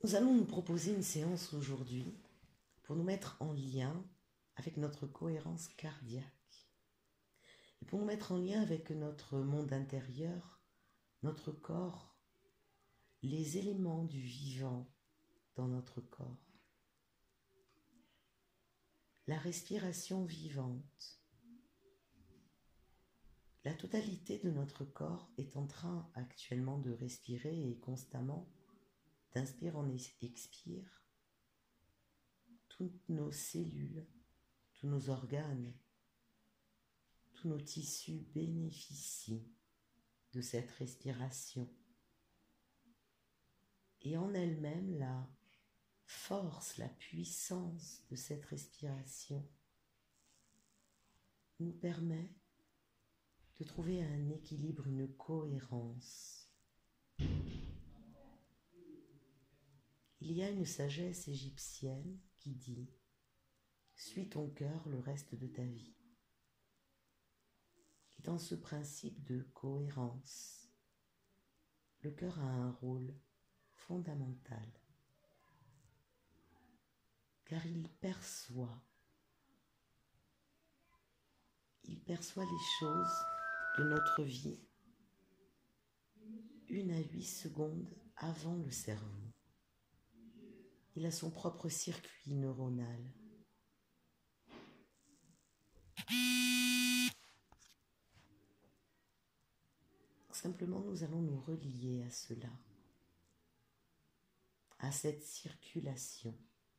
Nous allons nous proposer une séance aujourd'hui pour nous mettre en lien avec notre cohérence cardiaque et pour nous mettre en lien avec notre monde intérieur, notre corps, les éléments du vivant dans notre corps, la respiration vivante. La totalité de notre corps est en train actuellement de respirer et constamment d'inspire en expire. Toutes nos cellules, tous nos organes, tous nos tissus bénéficient de cette respiration. Et en elle-même, la force, la puissance de cette respiration nous permet de trouver un équilibre, une cohérence. Il y a une sagesse égyptienne qui dit « Suis ton cœur le reste de ta vie ». Et dans ce principe de cohérence, le cœur a un rôle fondamental, car il perçoit les choses de notre vie 1 à 8 secondes avant le cerveau. Il a son propre circuit neuronal. Simplement, nous allons nous relier à cela, à cette circulation.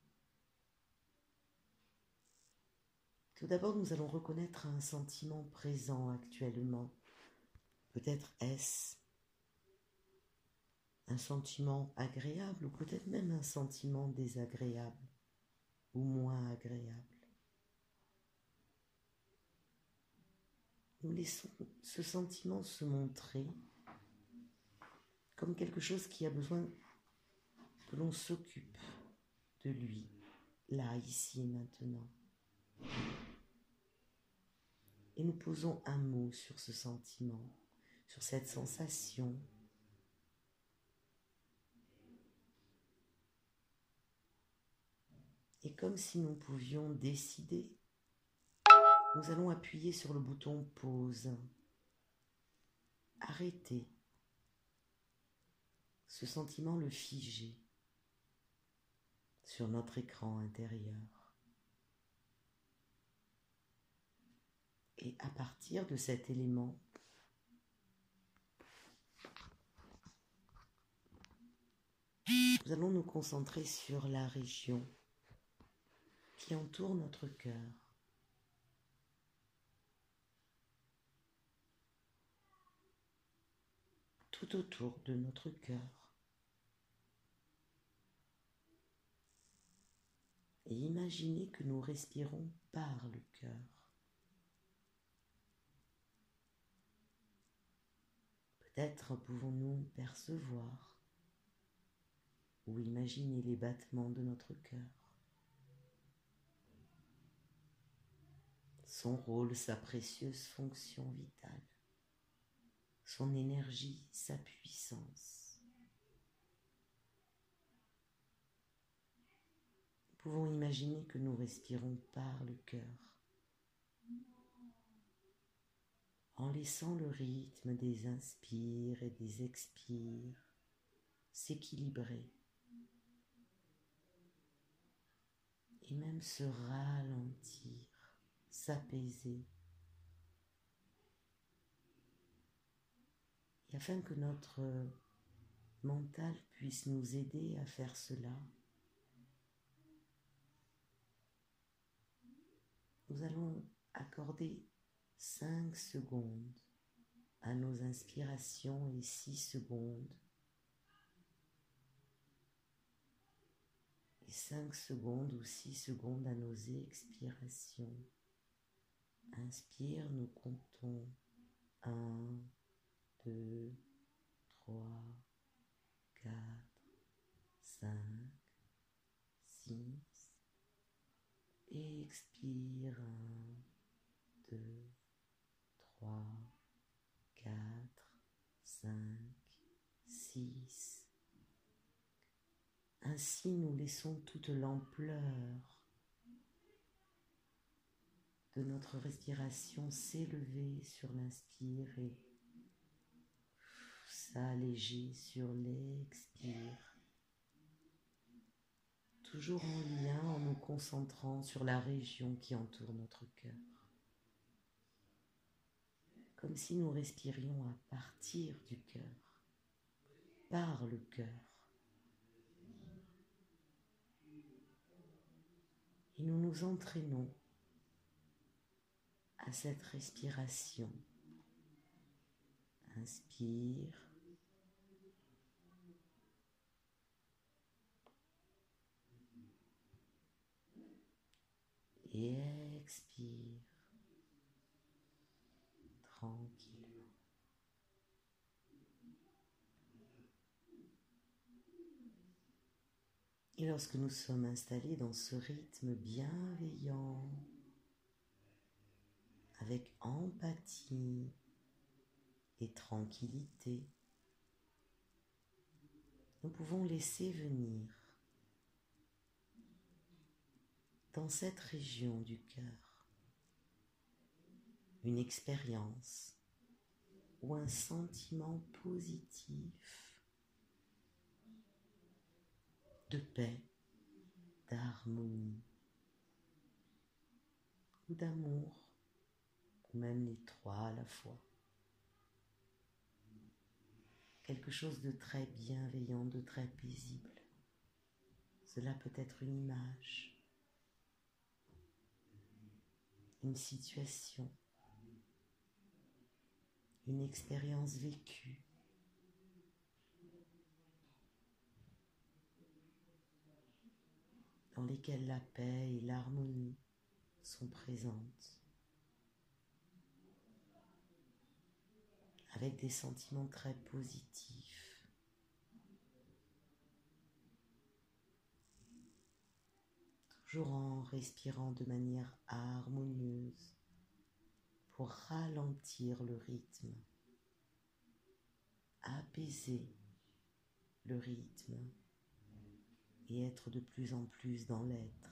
Tout d'abord, nous allons reconnaître un sentiment présent actuellement. Peut-être est-ce un sentiment agréable ou peut-être même un sentiment désagréable ou moins agréable. Nous laissons ce sentiment se montrer comme quelque chose qui a besoin que l'on s'occupe de lui, là, ici et maintenant. Et nous posons un mot sur ce sentiment, sur cette sensation. Et comme si nous pouvions décider, nous allons appuyer sur le bouton pause. Arrêter ce sentiment, le figer sur notre écran intérieur. Et à partir de cet élément, nous allons nous concentrer sur la région qui entoure notre cœur. Tout autour de notre cœur. Et imaginez que nous respirons par le cœur. Peut-être pouvons-nous percevoir ou imaginer les battements de notre cœur. Son rôle, sa précieuse fonction vitale, son énergie, sa puissance. Nous pouvons imaginer que nous respirons par le cœur, en laissant le rythme des inspires et des expires s'équilibrer et même se ralentir, s'apaiser. Et afin que notre mental puisse nous aider à faire cela, nous allons accorder 5 secondes à nos inspirations et 6 secondes. Et 5 secondes ou 6 secondes à nos expirations. Inspire, nous comptons 1, 2, 3, 4, 5, 6. Expire 1, 2, 3, 4, 5, 6. Ainsi, nous laissons toute l'ampleur de notre respiration s'élever sur l'inspire et s'alléger sur l'expire. Toujours en lien, en nous concentrant sur la région qui entoure notre cœur. Comme si nous respirions à partir du cœur, par le cœur. Et nous nous entraînons à cette respiration. Inspire. Et expire. Tranquillement. Et lorsque nous sommes installés dans ce rythme bienveillant, avec empathie et tranquillité, nous pouvons laisser venir dans cette région du cœur une expérience ou un sentiment positif de paix, d'harmonie ou d'amour, ou même les trois à la fois. Quelque chose de très bienveillant, de très paisible. Cela peut être une image, une situation, une expérience vécue, dans lesquelles la paix et l'harmonie sont présentes, avec des sentiments très positifs. Toujours en respirant de manière harmonieuse pour ralentir le rythme, apaiser le rythme et être de plus en plus dans l'être.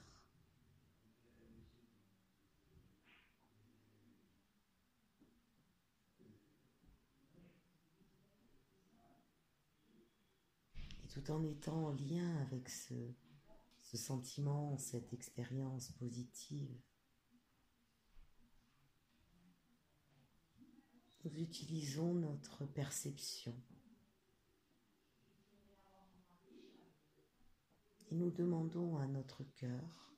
Et tout en étant en lien avec ce sentiment, cette expérience positive, nous utilisons notre perception et nous demandons à notre cœur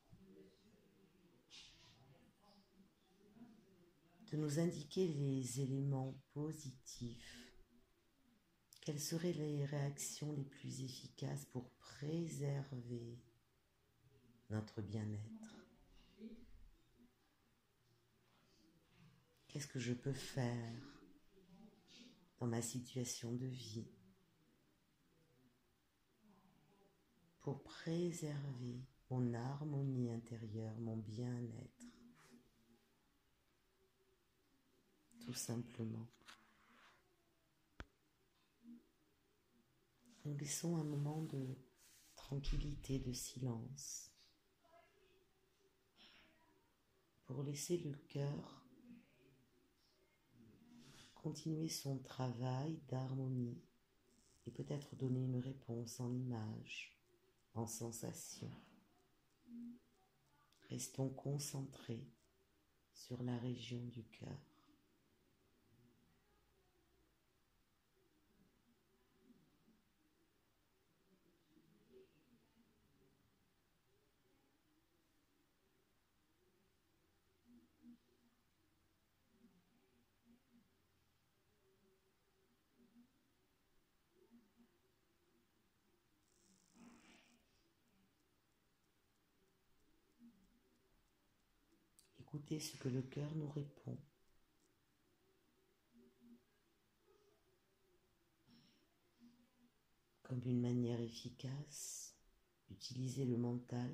de nous indiquer les éléments positifs. Quelles seraient les réactions les plus efficaces pour préserver notre bien-être? Qu'est-ce que je peux faire dans ma situation de vie pour préserver mon harmonie intérieure, mon bien-être? Tout simplement. Nous laissons un moment de tranquillité, de silence, pour laisser le cœur continuer son travail d'harmonie et peut-être donner une réponse en image, en sensation. Restons concentrés sur la région du cœur. Écoutez ce que le cœur nous répond. Comme une manière efficace, utilisez le mental.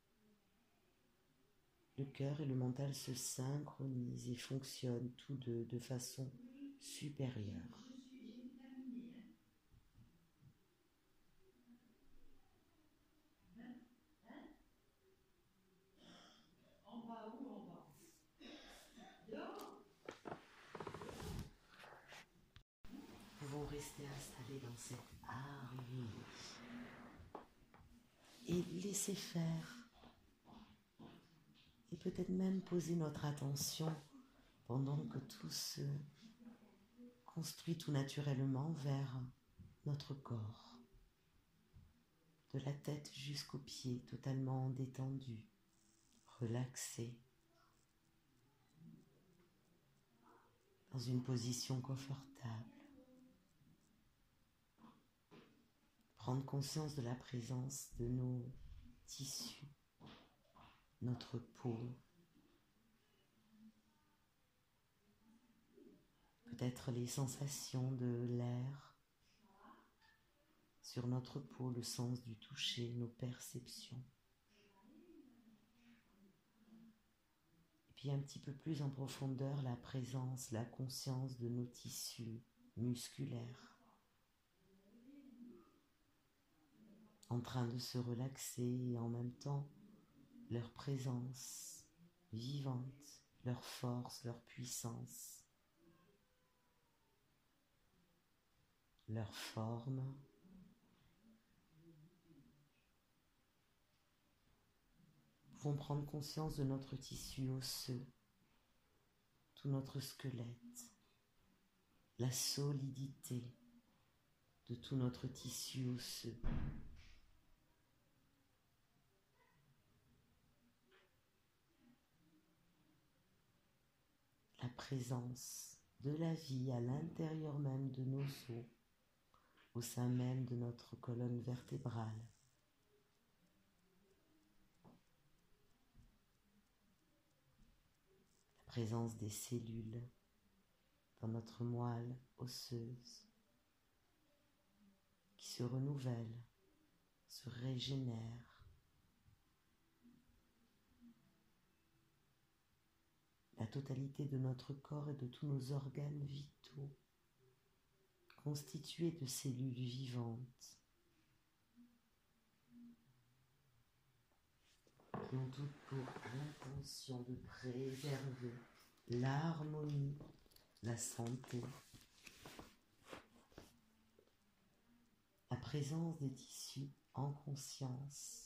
Le cœur et le mental se synchronisent et fonctionnent tous deux de façon supérieure. rester installé dans cette harmonie et laisser faire. Et peut-être même poser notre attention pendant que tout se construit tout naturellement vers notre corps, de la tête jusqu'aux pieds, totalement détendu, relaxé, dans une position confortable. Prendre conscience de la présence de nos tissus, notre peau, peut-être les sensations de l'air sur notre peau, le sens du toucher, nos perceptions. Et puis un petit peu plus en profondeur, la présence, la conscience de nos tissus musculaires, en train de se relaxer et en même temps leur présence vivante, leur force, leur puissance, leur forme. Nous pouvons prendre conscience de notre tissu osseux, tout notre squelette, la solidité de tout notre tissu osseux. La présence de la vie à l'intérieur même de nos os, au sein même de notre colonne vertébrale. La présence des cellules dans notre moelle osseuse qui se renouvelle, se régénère. La totalité de notre corps et de tous nos organes vitaux, constitués de cellules vivantes, qui ont toutes pour intention de préserver l'harmonie, la santé, la présence des tissus en conscience.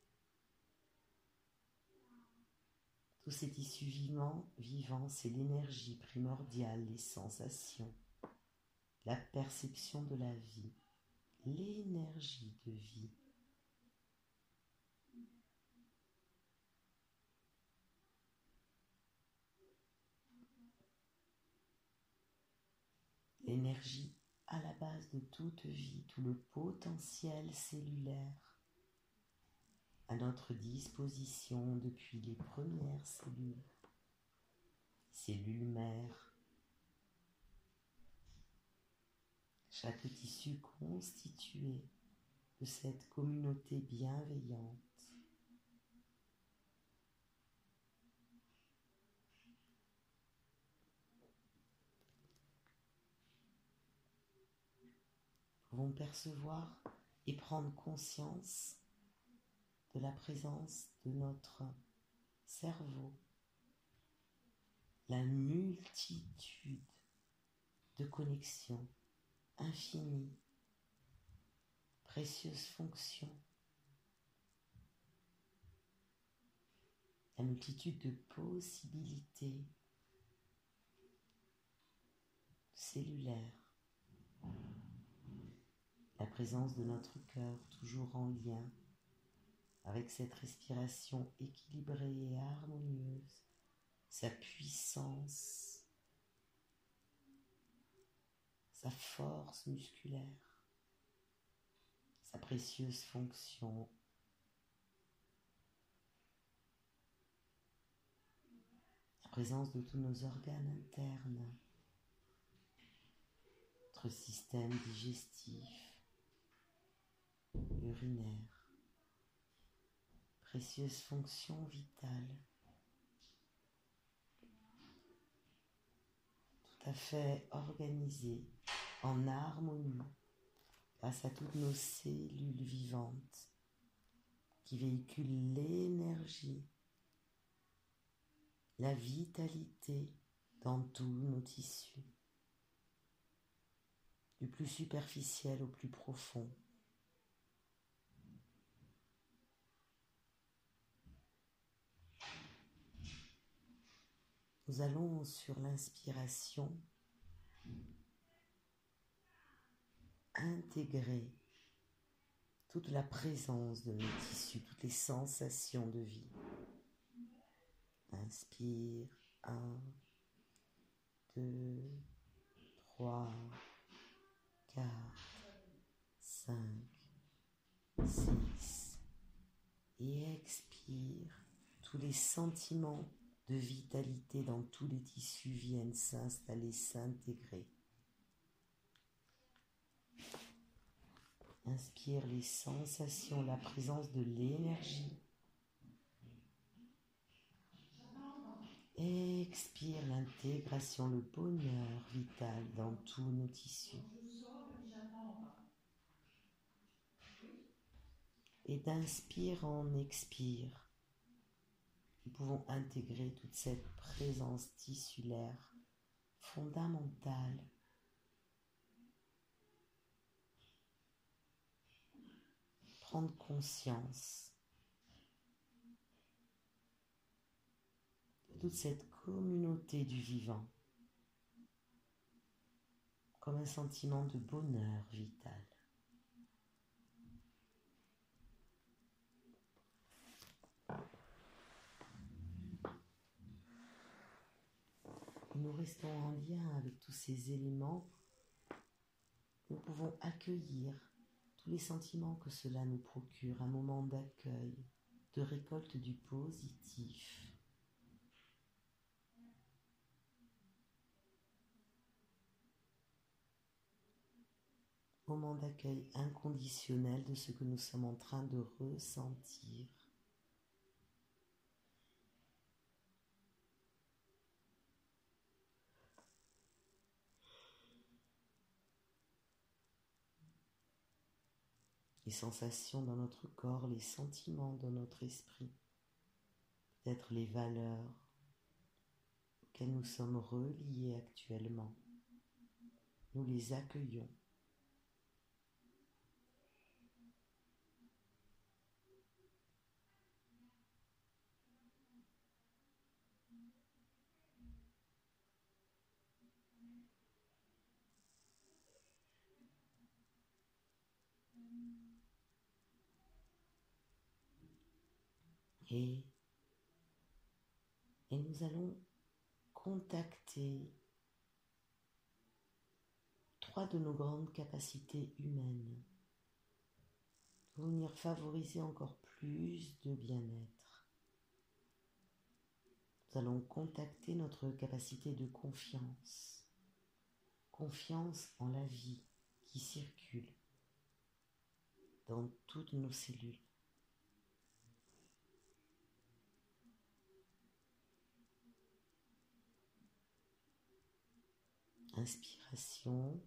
Tous ces tissus vivants, c'est l'énergie primordiale, les sensations, la perception de la vie, l'énergie de vie. L'énergie à la base de toute vie, tout le potentiel cellulaire à notre disposition depuis les premières cellules mères. Chaque tissu constitué de cette communauté bienveillante. Nous pouvons percevoir et prendre conscience de la présence de notre cerveau, la multitude de connexions infinies, précieuses fonctions, la multitude de possibilités cellulaires, la présence de notre cœur toujours en lien avec cette respiration équilibrée et harmonieuse, sa puissance, sa force musculaire, sa précieuse fonction, la présence de tous nos organes internes, notre système digestif, urinaire, précieuse fonction vitale, tout à fait organisée, en harmonie, grâce à toutes nos cellules vivantes qui véhiculent l'énergie, la vitalité dans tous nos tissus. du plus superficiel au plus profond. Nous allons sur l'inspiration intégrer toute la présence de nos tissus, toutes les sensations de vie. Inspire, 1, 2, 3, 4, 5, 6. Et expire, tous les sentiments de vitalité dans tous les tissus viennent s'installer, s'intégrer. Inspire les sensations, la présence de l'énergie. Expire l'intégration, le bonheur vital dans tous nos tissus. Et d'inspire en expire, nous pouvons intégrer toute cette présence tissulaire fondamentale. Prendre conscience de toute cette communauté du vivant comme un sentiment de bonheur vital. Nous restons en lien avec tous ces éléments. Nous pouvons accueillir tous les sentiments que cela nous procure, un moment d'accueil, de récolte du positif. Moment d'accueil inconditionnel de ce que nous sommes en train de ressentir. Les sensations dans notre corps, les sentiments dans notre esprit, peut-être les valeurs auxquelles nous sommes reliés actuellement. Nous les accueillons. Et nous allons contacter 3 de nos grandes capacités humaines pour venir favoriser encore plus de bien-être. Nous allons contacter notre capacité de confiance, confiance en la vie qui circule dans toutes nos cellules. Inspiration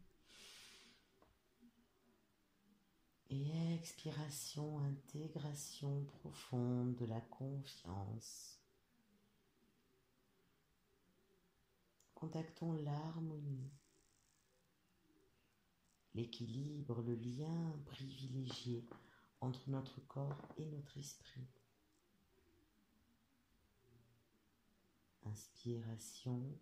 et expiration, intégration profonde de la confiance. Contactons l'harmonie, l'équilibre, le lien privilégié entre notre corps et notre esprit. Inspiration,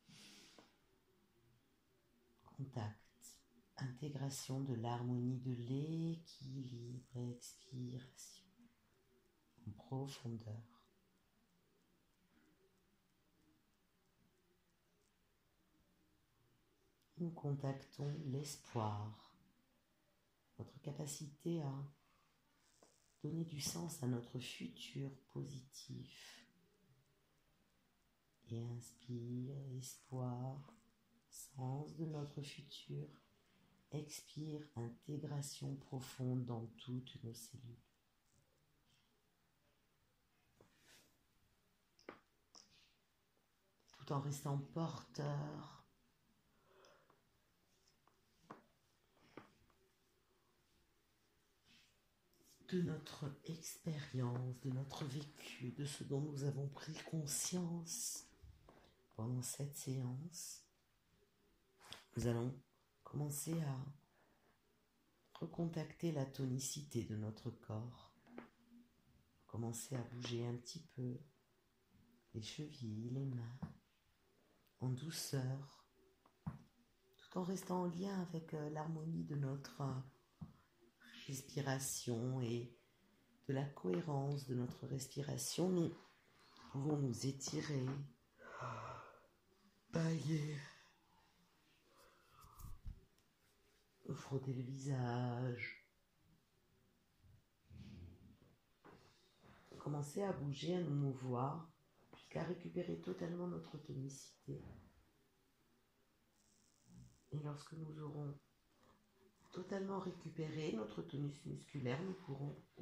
contact, intégration de l'harmonie, de l'équilibre, expiration en profondeur. Nous contactons l'espoir, notre capacité à donner du sens à notre futur positif. Et inspire, espoir, sens de notre futur. Expire, intégration profonde dans toutes nos cellules. Tout en restant porteur de notre expérience, de notre vécu, de ce dont nous avons pris conscience pendant cette séance. Nous allons commencer à recontacter la tonicité de notre corps. Commencer à bouger un petit peu les chevilles, les mains, en douceur, tout en restant en lien avec l'harmonie de notre respiration et de la cohérence de notre respiration. Nous pouvons nous étirer, bailler, frotter le visage, commencer à bouger, à nous mouvoir, jusqu'à récupérer totalement notre tonicité. Et lorsque nous aurons totalement récupéré notre tonus musculaire, nous pourrons